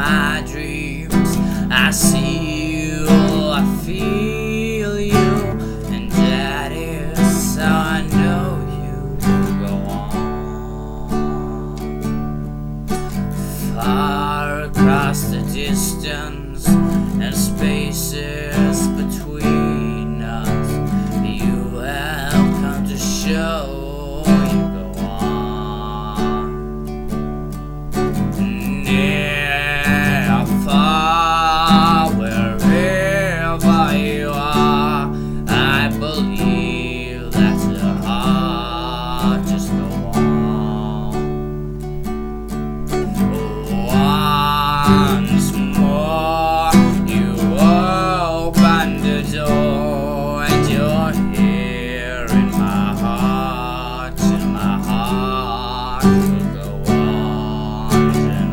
my dreams. I see you, I feel you, and that is how I know you go on. Far across the distance and spaces between us, you have come to show you go on. Near, far, wherever you are, I believe that the heart just go on. Once more, you open the door, and you're here in my heart, and my heart will go on and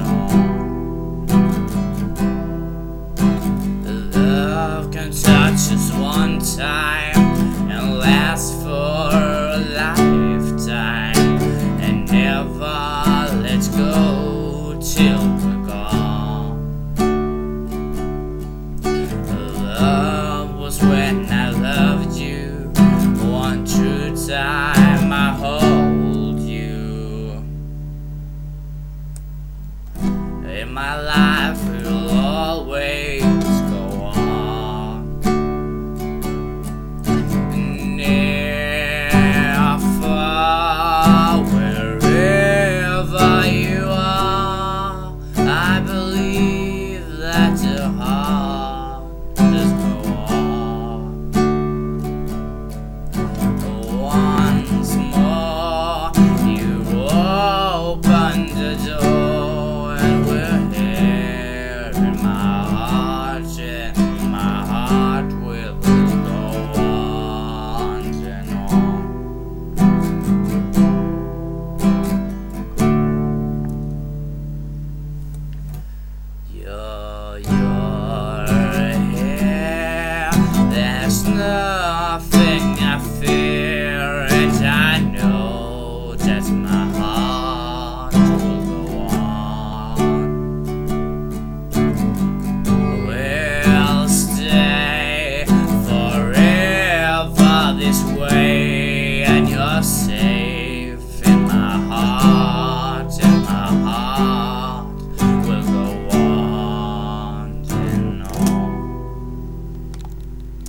on. Love can touch us one time and last for a lifetime, and never let go till we're gone. Love was when I loved you, one true time I hold you. In my life will always go on. Near, far, wherever you are, I believe that the heart just go on. Once more, you open the door, and we're here in my heart, and my heart will go on and on. You're here, there's nothing I feel.